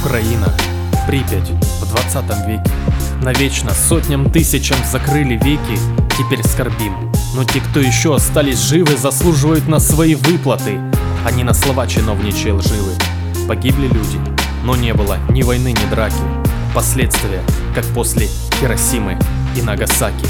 Украина, Припять в 20 веке. Навечно сотням тысячам закрыли веки, теперь скорбим. Но те, кто еще остались живы, заслуживают на свои выплаты, а не на слова чиновничьи лживы. Погибли люди, но не было ни войны, ни драки. Последствия, как после Хиросимы и Нагасаки.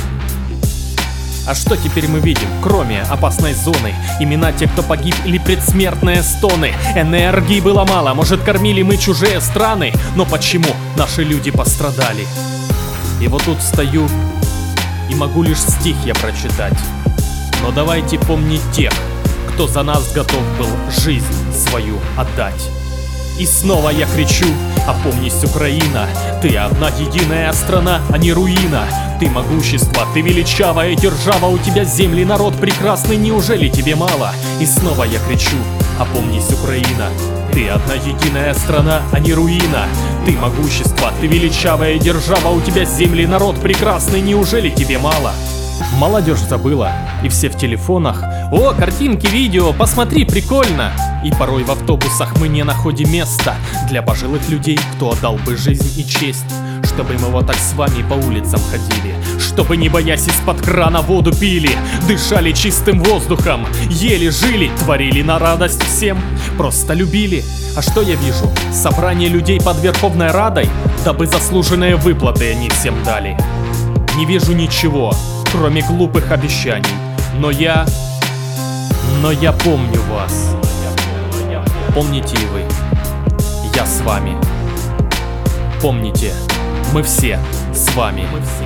А что теперь мы видим, кроме опасной зоны? Имена тех, кто погиб, или предсмертные стоны? Энергии было мало, может, кормили мы чужие страны? Но почему наши люди пострадали? И вот тут стою и могу лишь стих я прочитать. Но давайте помнить тех, кто за нас готов был жизнь свою отдать. И снова я кричу: опомнись, Украина, ты одна единая страна, а не руина. Ты могущество, ты величавая держава, у тебя земли, народ прекрасный, неужели тебе мало? И снова я кричу: опомнись, Украина, ты одна единая страна, а не руина. Ты могущество, ты величавая держава, у тебя земли, народ прекрасный, неужели тебе мало? Молодежь забыла, и все в телефонах: о, картинки, видео, посмотри, прикольно. И порой в автобусах мы не находим места для пожилых людей, кто отдал бы жизнь и честь, чтобы мы вот так с вами по улицам ходили, чтобы, не боясь, из-под крана воду пили, дышали чистым воздухом, ели, жили, творили на радость всем, просто любили. А что я вижу? Собрание людей под Верховной Радой, дабы заслуженные выплаты они всем дали. Не вижу ничего, кроме глупых обещаний, но я помню вас. Помните и вы, я с вами. Помните, мы все с вами.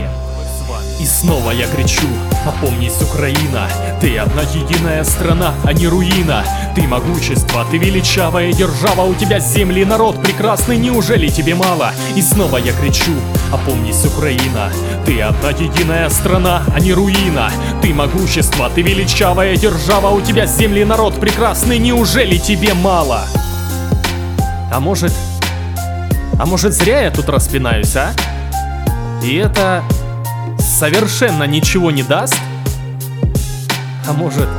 И снова я кричу: опомнись, Украина, ты одна единая страна, а не руина. Ты могущество, ты величавая держава, у тебя земли, народ прекрасный, неужели тебе мало? И снова я кричу: опомнись, Украина, ты одна единая страна, а не руина. Ты могущество, ты величавая держава, у тебя земли, народ прекрасный, неужели тебе мало? А может зря я тут распинаюсь, а? И это совершенно ничего не даст? А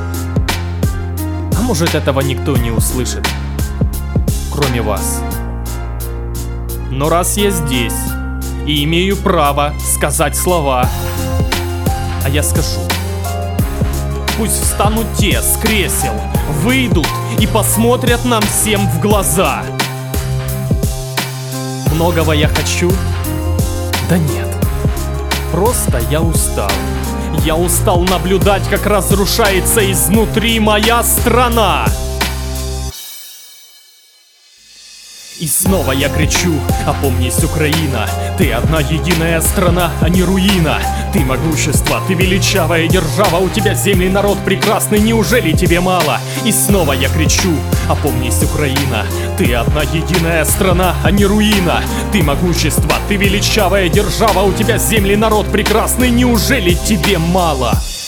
может этого никто не услышит, кроме вас. Но раз я здесь и имею право сказать слова, а я скажу: пусть встанут те с кресел, выйдут и посмотрят нам всем в глаза. Многого я хочу? Да нет. Просто я устал. Я устал наблюдать, как разрушается изнутри моя страна. И снова я кричу: опомнись, Украина, ты одна единая страна, а не руина. Ты могущество, ты величавая держава, у тебя земли, народ прекрасный, неужели тебе мало? И снова я кричу: опомнись, Украина, ты одна единая страна, а не руина. Ты могущество, ты величавая держава, у тебя земли, народ прекрасный, неужели тебе мало?